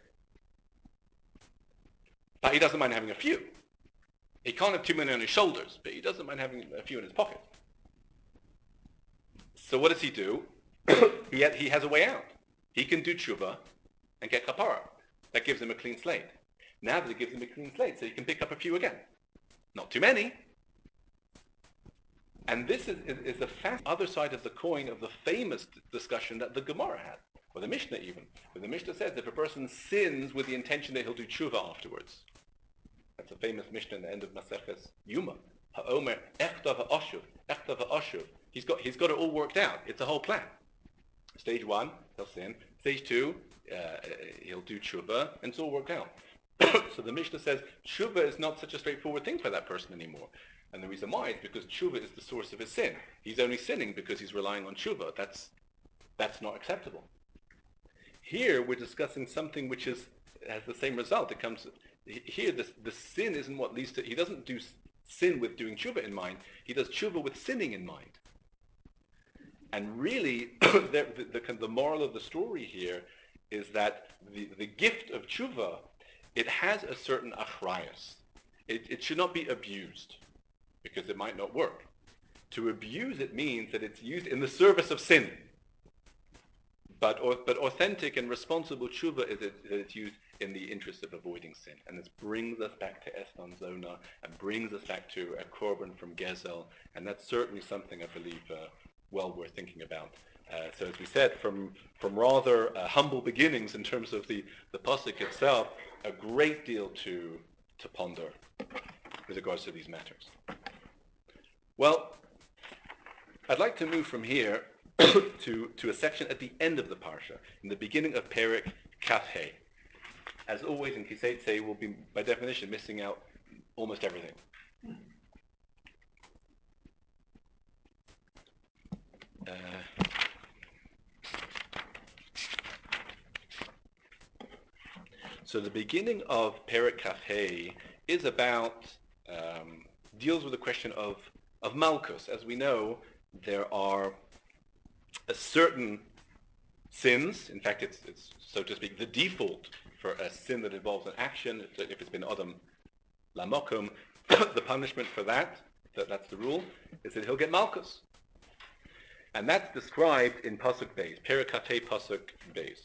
But he doesn't mind having a few. He can't have too many on his shoulders, but he doesn't mind having a few in his pocket. So what does he do? he, ha- he has a way out. He can do tshuva and get kapara. That gives him a clean slate. Now that it gives him a clean slate, so he can pick up a few again. Not too many. And this is, is, is the fast other side of the coin of the famous d- discussion that the Gemara had, or the Mishnah even. Where the Mishnah says if a person sins with the intention that he'll do tshuva afterwards. That's a famous Mishnah in the end of Maseches Yuma. Ha'omer echta v'ashuv, echta v'ashuv. He's got, he's got it all worked out. It's a whole plan. Stage one, he'll sin. Stage two, uh, he'll do tshuva, and it's all worked out. So the Mishnah says tshuva is not such a straightforward thing for that person anymore. And the reason why is because tshuva is the source of his sin. He's only sinning because he's relying on tshuva. That's, that's not acceptable. Here we're discussing something which is, has the same result. It comes here. The, the sin isn't what leads to. He doesn't do sin with doing tshuva in mind. He does tshuva with sinning in mind. And really, the, the, the, the moral of the story here is that the, the gift of tshuva, it has a certain achrayus. It, it should not be abused, because it might not work. To abuse it means that it's used in the service of sin. But, but authentic and responsible tshuva is it, that it's used in the interest of avoiding sin. And this brings us back to Eston Zona, and brings us back to a korban from Gezel, and that's certainly something I believe uh, well worth thinking about. Uh, so as we said, from from rather uh, humble beginnings in terms of the, the pasuk itself, a great deal to to ponder with regards to these matters. Well, I'd like to move from here to, to a section at the end of the parsha, in the beginning of Perek Kaf Hei. As always in Kisei Tzei, we'll be, by definition, missing out almost everything. Uh, so the beginning of Perek Kaf Hei is about, um, deals with the question of, of Malkus. As we know, there are a certain sins, in fact it's, it's, so to speak, the default for a sin that involves an action, if it's been Adam Lamokum, the punishment for that, that, that's the rule, is that he'll get Malkus. And that's described in Pasuk Beis, Perek Kaf Hei Pasuk Beis.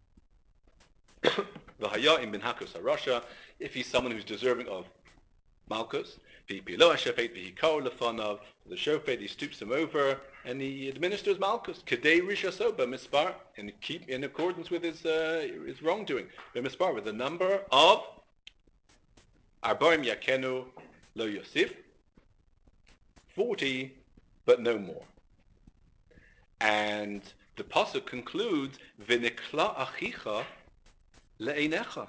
V'haya im ben hakus harasha, if he's someone who's deserving of Malkus, v'hipilo hashofet v'hikar lefanav, the shofet, he stoops him over and he administers Malkus, kedei rishaso b'mispar, and keep in accordance with his uh, his wrongdoing, b'mispar, with the number of arbaim yakenu lo yosif, forty, but no more. And the pasuk concludes, v'nikla achicha le'einecha,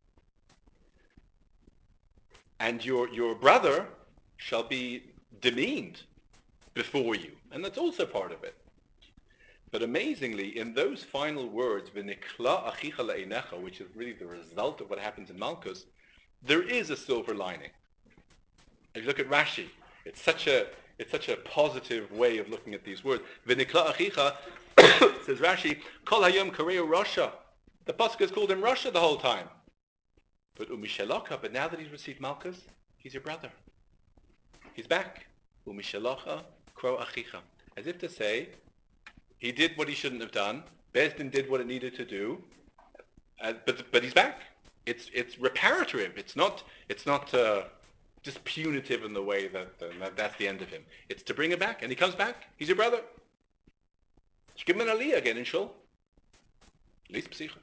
and your your brother shall be demeaned before you, and that's also part of it. But amazingly, in those final words, v'nikla achicha le'einecha, which is really the result of what happens in Malkus, there is a silver lining. If you look at Rashi, it's such a it's such a positive way of looking at these words. V'nikla achicha, says Rashi, kol hayom kareu Rasha. The pasuk has called him Rasha the whole time. But umishalaka, but now that he's received Malkus, he's your brother. He's back. Umishalacha kro achicha. As if to say, he did what he shouldn't have done. Bezdin did what it needed to do, uh, but but he's back. It's it's reparative. It's not it's not uh, just punitive in the way that, uh, that that's the end of him. It's to bring him back, and he comes back. He's your brother. Give him an aliyah again in shul. Least psicha.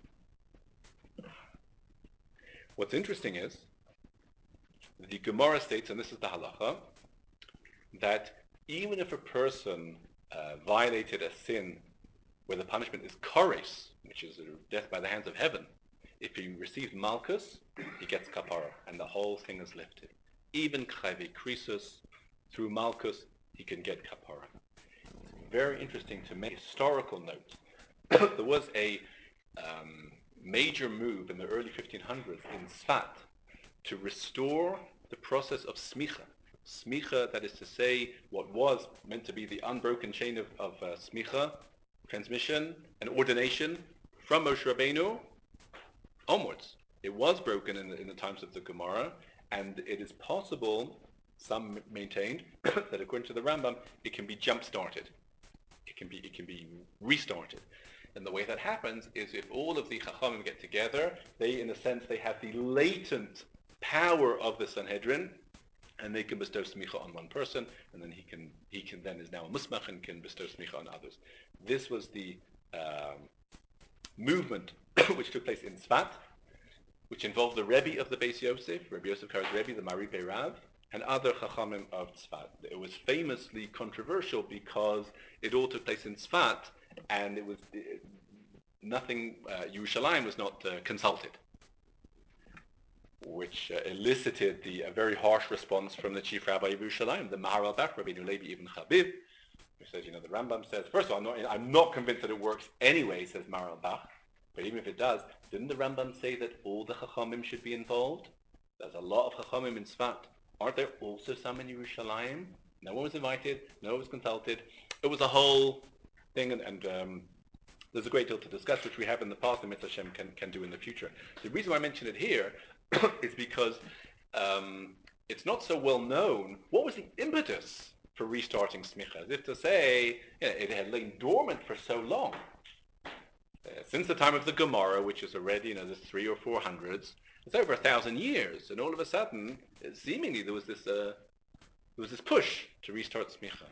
What's interesting is the Gemara states, and this is the halacha, that even if a person uh, violated a sin where the punishment is koris, which is death by the hands of heaven, if he receives malchus, he gets kapara, and the whole thing is lifted. Even chayve krisus, through malchus, he can get kapara. It's very interesting to make a historical note. There was a um, major move in the early fifteen hundreds in Sfat to restore the process of smicha. Smicha, that is to say, what was meant to be the unbroken chain of, of uh, smicha, transmission and ordination from Moshe Rabbeinu onwards. It was broken in the, in the times of the Gemara, and it is possible, some maintained, that according to the Rambam, it can be jump-started. It can be it can be restarted. And the way that happens is if all of the Chachamim get together, they, in a sense, they have the latent power of the Sanhedrin, and they can bestow smicha on one person, and then he can he can then is now a musmach and can bestow smicha on others. This was the um, movement which took place in Sfat, which involved the Rebbe of the Beis Yosef, Rabbi Yosef Kara's Rebbe, the Maripe Rav, and other Chachamim of Tzfat. It was famously controversial because it all took place in Tzfat, and it was it, nothing. Uh, Yerushalayim was not uh, consulted, which uh, elicited the uh, very harsh response from the chief rabbi of Yerushalayim, the Maharal Bach, Rabbi Levi Ibn Chabib, who says, you know, the Rambam says, first of all, I'm not, I'm not convinced that it works anyway, says Maharal Bach, but even if it does, didn't the Rambam say that all the Chachamim should be involved? There's a lot of Chachamim in Tzfat. Aren't there also some in Yerushalayim? No one was invited, no one was consulted. It was a whole thing, and, and um, there's a great deal to discuss, which we have in the past, and Mitzvah Hashem can, can do in the future. The reason why I mention it here is because um, it's not so well known what was the impetus for restarting smicha, as if to say, you know, it had lain dormant for so long. Uh, since the time of the Gemara, which is already, you know, the three or four hundreds, it's over a thousand years, and all of a sudden, seemingly there was this uh, there was this push to restart smicha.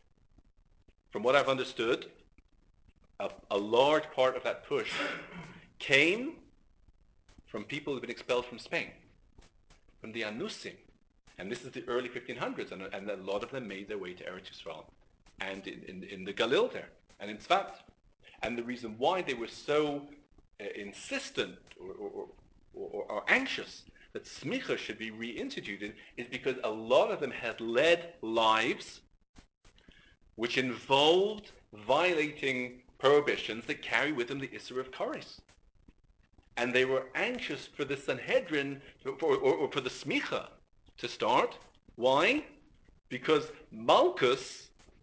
From what I've understood, a, a large part of that push came from people who've been expelled from Spain, from the Anusim, and this is the early fifteen hundreds, and, and a lot of them made their way to Eretz Yisrael, and in, in, in the Galil there, and in Tzfat. And the reason why they were so uh, insistent or, or, or, or anxious that smicha should be reinstituted is because a lot of them had led lives which involved violating prohibitions that carry with them the Isser of Kares. And they were anxious for the Sanhedrin, for, or, or for the smicha to start. Why? Because Malchus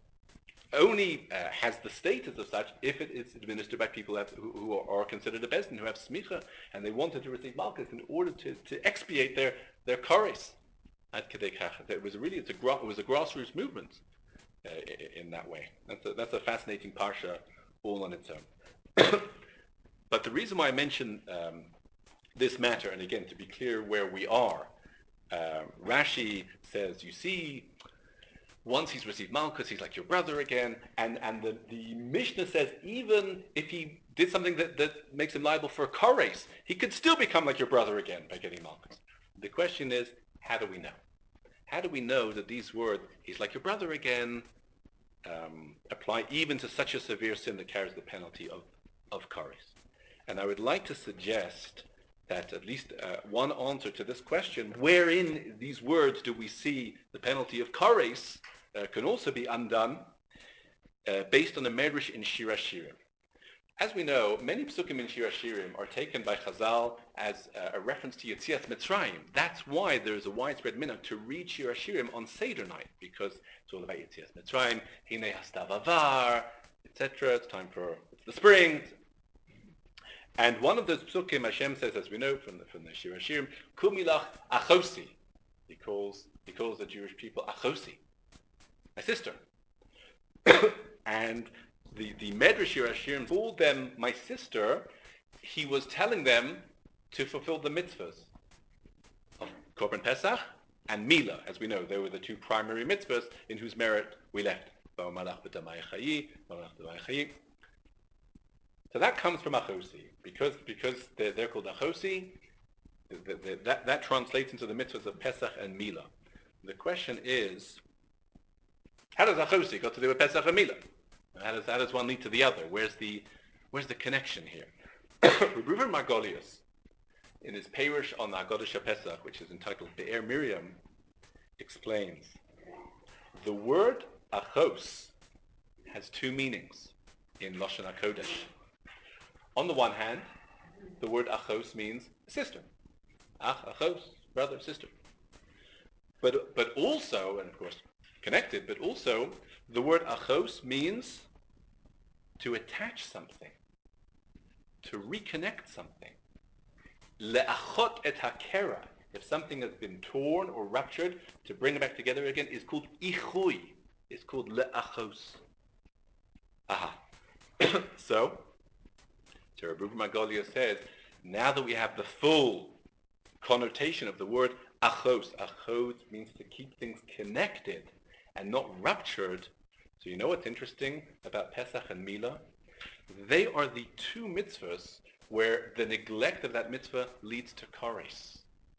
only uh, has the status of such if it is administered by people that, who, who are, are considered a bezdin, who have smicha, and they wanted to receive malchus in order to, to expiate their their kares. It was really it's a gra- it was a grassroots movement uh, in that way. That's a, that's a fascinating parsha all on its own. But the reason why I mention um, this matter, and again to be clear where we are, uh, Rashi says, you see, once he's received Malchus, he's like your brother again. And, and the, the Mishnah says even if he did something that, that makes him liable for a kares, he could still become like your brother again by getting Malchus. The question is, how do we know? How do we know that these words, he's like your brother again, um, apply even to such a severe sin that carries the penalty of, of kares? And I would like to suggest that at least uh, one answer to this question, wherein these words do we see the penalty of kares, uh, can also be undone uh, based on a medrash in Shir Hashirim. As we know, many psukim in Shir Hashirim are taken by Chazal as uh, a reference to Yetzias Mitzrayim. That's why there is a widespread minhag to read Shir Hashirim on Seder night, because it's all about Yetzias Mitzrayim, Hinei Hastav Avar, et cetera. It's time for it's the spring. And one of those psukim, Hashem says, as we know from the from the Shir Hashirim, Kumilach Achosi. He calls he calls the Jewish people Achosi, my sister. And the the Medrash Shir Hashirim called them my sister. He was telling them to fulfill the mitzvahs of Korban Pesach and Mila. As we know, they were the two primary mitzvahs in whose merit we left. So that comes from Achosi. Because, because they're, they're called Achosi, the, the, the, that, that translates into the mitzvahs of Pesach and Mila. The question is, how does Achosi got to do with Pesach and Mila? How does, how does one lead to the other? Where's the, where's the connection here? Reuven Margolius, in his Perush on the Haggadah Pesach, which is entitled Be'er Miriam, explains the word achos has two meanings in Lashon HaKodesh. On the one hand, the word achos means sister. Ach, achos, brother, sister. But, but also, and of course connected, but also the word achos means to attach something, to reconnect something. Le'achot et hakera, if something has been torn or ruptured, to bring it back together again is called ichui. It's called le'achos. Aha. So, Rabbi Margolius says, now that we have the full connotation of the word achos, achos means to keep things connected and not ruptured. So you know what's interesting about Pesach and Mila? They are the two mitzvahs where the neglect of that mitzvah leads to kares.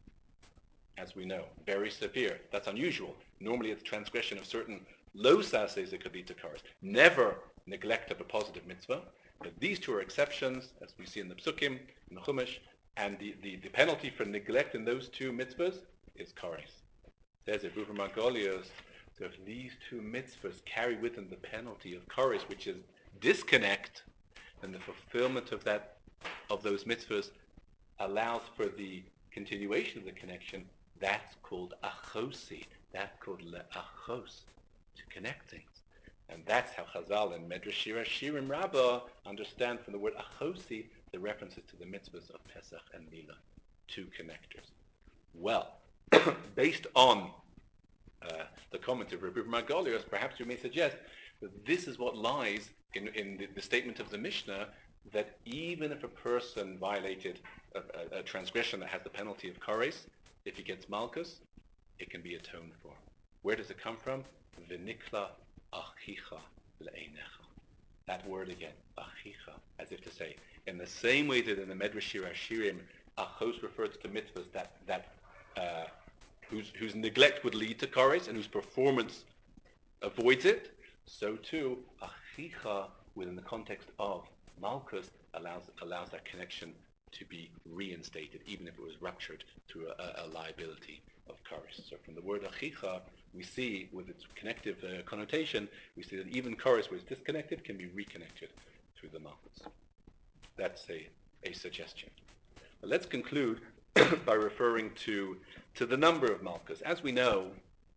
As we know, very severe. That's unusual. Normally it's transgression of certain low sases that could lead to kares. Never neglect of a positive mitzvah. But these two are exceptions, as we see in the Psukim, in the Chumash, and the, the, the penalty for neglect in those two mitzvahs is kares. There's a Reuven Margolius. So if these two mitzvahs carry with them the penalty of kares, which is disconnect, then the fulfillment of that of those mitzvahs allows for the continuation of the connection. That's called achosi. That's called le'achos, to connect things. And that's how Chazal and Medrash Shir Shirim Rabbah understand from the word achosi the references to the mitzvahs of Pesach and Mila, two connectors. Well, based on uh, the comment of Rabbi Margolius, perhaps we may suggest that this is what lies in, in the, the statement of the Mishnah, that even if a person violated a, a, a transgression that has the penalty of kares, if he gets malchus, it can be atoned for. Where does it come from? V'nikla achicha le'einecha. That word again, achicha, as if to say, in the same way that in the Medrash Shir Hashirim, achos refers to mitzvahs that, that uh, whose, whose neglect would lead to kares and whose performance avoids it, so too, achicha, within the context of malchus, allows allows that connection to be reinstated, even if it was ruptured through a, a liability of kares. So from the word achicha, we see, with its connective uh, connotation, we see that even kares, where it's disconnected, can be reconnected through the malchus. That's a, a suggestion. But let's conclude by referring to, to the number of malchus. As we know,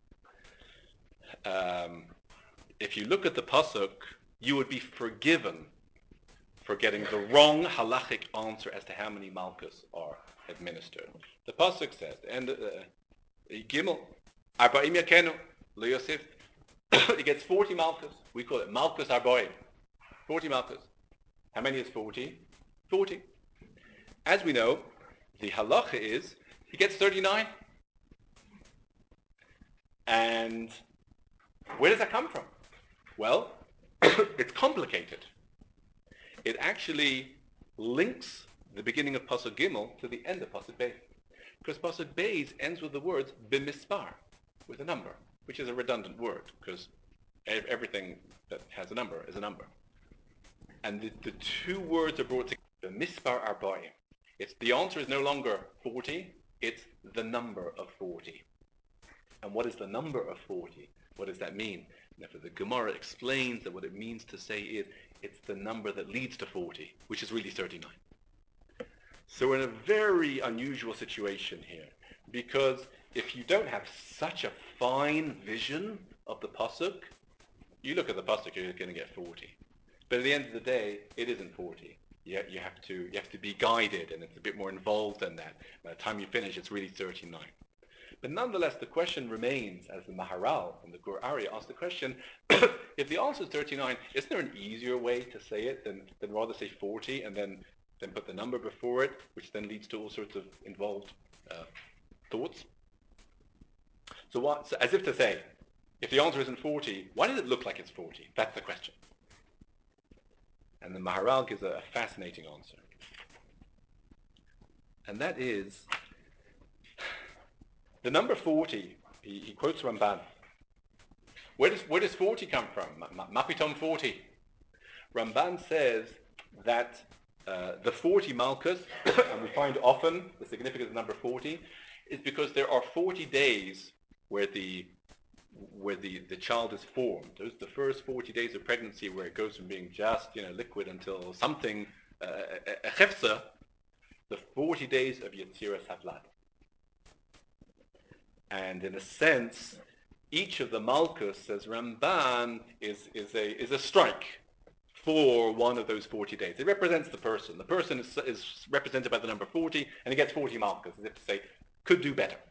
um, if you look at the pasuk, you would be forgiven for getting the wrong halachic answer as to how many malchus are administered. The pasuk says, and uh, Gimel, Arba'im Yakenu, Yosef, he gets forty malchus. We call it malchus Arba'im. forty malchus. How many is forty? forty. As we know, the halacha is, he gets thirty-nine. And where does that come from? Well, it's complicated. It actually links the beginning of Pasuk Gimel to the end of Pasuk Beis. Because Pasuk Beis ends with the words b'mispar, with a number, which is a redundant word, because everything that has a number is a number. And the, the two words are brought together, b'mispar arba'im. It's, the answer is no longer forty, it's the number of forty. And what is the number of forty? What does that mean? Therefore, the Gemara explains that what it means to say is, it's the number that leads to forty, which is really thirty-nine. So we're in a very unusual situation here, because if you don't have such a fine vision of the pasuk, you look at the pasuk, you're going to get forty. But at the end of the day, it isn't forty. You, you have to you have to be guided, and it's a bit more involved than that. By the time you finish, it's really thirty-nine. But nonetheless, the question remains, as the Maharal and the Gur Aryeh asked the question, if the answer is thirty-nine, isn't there an easier way to say it than, than rather say forty and then, then put the number before it, which then leads to all sorts of involved uh, thoughts? So, what, so as if to say, if the answer isn't forty, why does it look like it's forty? That's the question. And the Maharal gives a, a fascinating answer. And that is, the number forty, he, he quotes Ramban. Where does, where does forty come from? Mapitom forty. Ramban says that uh, the forty Malchus, and we find often the significance of the number forty, is because there are forty days where the where the, the child is formed. Those are the first forty days of pregnancy where it goes from being just, you know, liquid until something, uh, a, a chefza, the forty days of Yetziras Havlad. And in a sense, each of the Malchus, says Ramban, is, is, a, is a strike for one of those forty days. It represents the person. The person is, is represented by the number forty, and he gets forty Malchus, as if to say, could do better.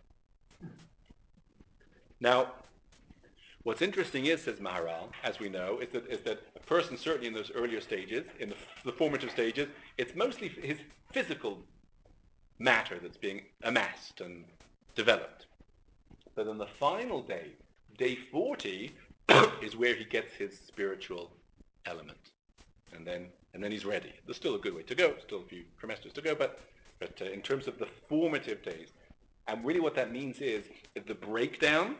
Now, what's interesting is, says Maharal, as we know, is that, is that a person, certainly in those earlier stages, in the, the formative stages, it's mostly his physical matter that's being amassed and developed. But in the final day, day forty, is where he gets his spiritual element. And then and then he's ready. There's still a good way to go, still a few trimesters to go, but, but uh, in terms of the formative days, and really what that means is, is the breakdown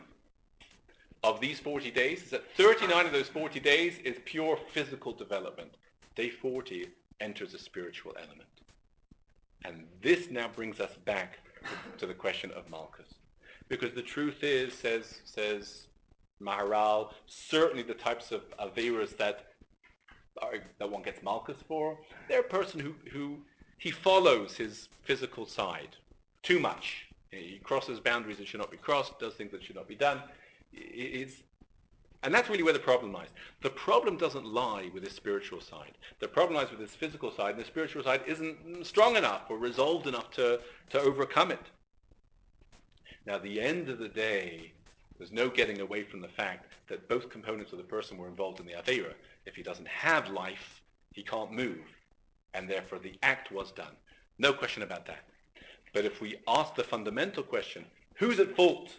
of these forty days is that thirty-nine of those forty days is pure physical development. Day forty enters a spiritual element. And this now brings us back to the question of Malchus. Because the truth is, says says Maharal, certainly the types of Averas that are, that one gets Malchus for, they're a person who, who he follows his physical side too much. He crosses boundaries that should not be crossed, does things that should not be done. It's, and that's really where the problem lies. The problem doesn't lie with his spiritual side. The problem lies with his physical side, and the spiritual side isn't strong enough or resolved enough to, to overcome it. Now, at the end of the day, there's no getting away from the fact that both components of the person were involved in the Aveira. If he doesn't have life, he can't move, and therefore the act was done. No question about that. But if we ask the fundamental question, who's at fault?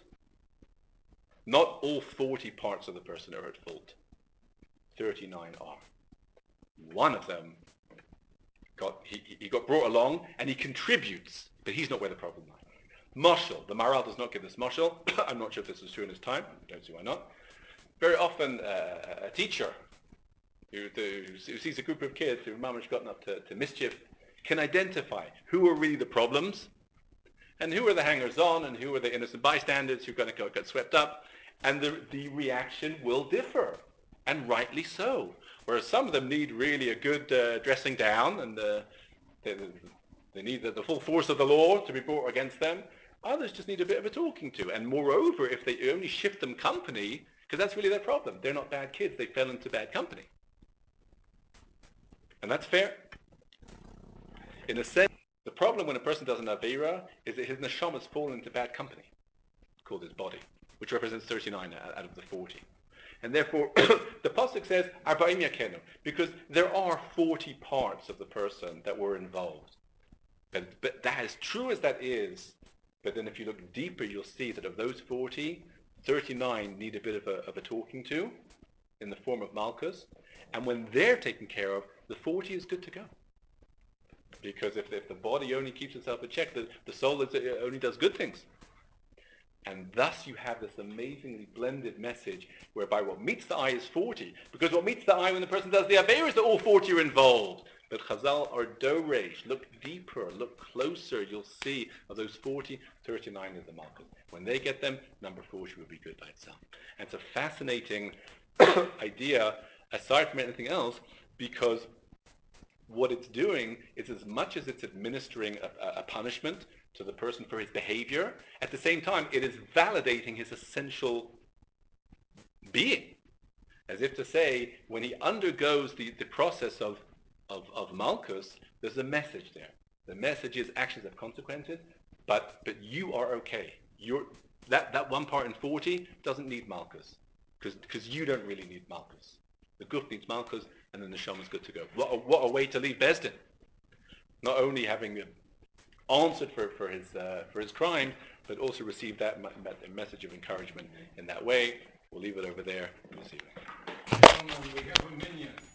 Not all forty parts of the person are at fault. thirty-nine are. One of them, got he, he got brought along, and he contributes, but he's not where the problem lies. Mashal, the Maharal does not give this mashal. I'm not sure if this is true in his time. I don't see why not. Very often, uh, a teacher who, the, who sees a group of kids who mama's gotten up to, to mischief can identify who are really the problems and who are the hangers-on and who are the innocent bystanders who are going to get swept up. And the, the reaction will differ, and rightly so. Whereas some of them need really a good uh, dressing down, and uh, they, they need the, the full force of the law to be brought against them. Others just need a bit of a talking to. And moreover, if they only shift them company, because that's really their problem. They're not bad kids. They fell into bad company. And that's fair. In a sense, the problem when a person does an Aveira is that his neshama has fallen into bad company, called his body, which represents thirty-nine out of the forty. And therefore, the pasuk says, Arba'im yakenu, because there are forty parts of the person that were involved. But, but that, as true as that is, but then if you look deeper, you'll see that of those forty, thirty-nine need a bit of a, of a talking to in the form of Malchus. And when they're taken care of, the forty is good to go. Because if, if the body only keeps itself in check, the, the soul is, only does good things. And thus you have this amazingly blended message whereby what meets the eye is forty. Because what meets the eye when the person does the Aveira is that all forty are involved. But Chazal are doresh. Look deeper, look closer. You'll see of those forty, thirty-nine is the Malchus. When they get them, number forty will be good by itself. And it's a fascinating idea, aside from anything else, because what it's doing is, as much as it's administering a, a punishment to the person for his behavior, at the same time, it is validating his essential being. As if to say, when he undergoes the, the process of Of, of Malchus, there's a message there. The message is actions have consequences, but but you are okay. You're, that, that one part in forty doesn't need Malchus, because you don't really need Malchus. The Guf needs Malchus, and then the Neshama's good to go. What a, what a way to leave Beis Din. Not only having answered for, for, his, uh, for his crime, could also receive that message of encouragement in that way. We'll leave it over there this evening. We have a minion.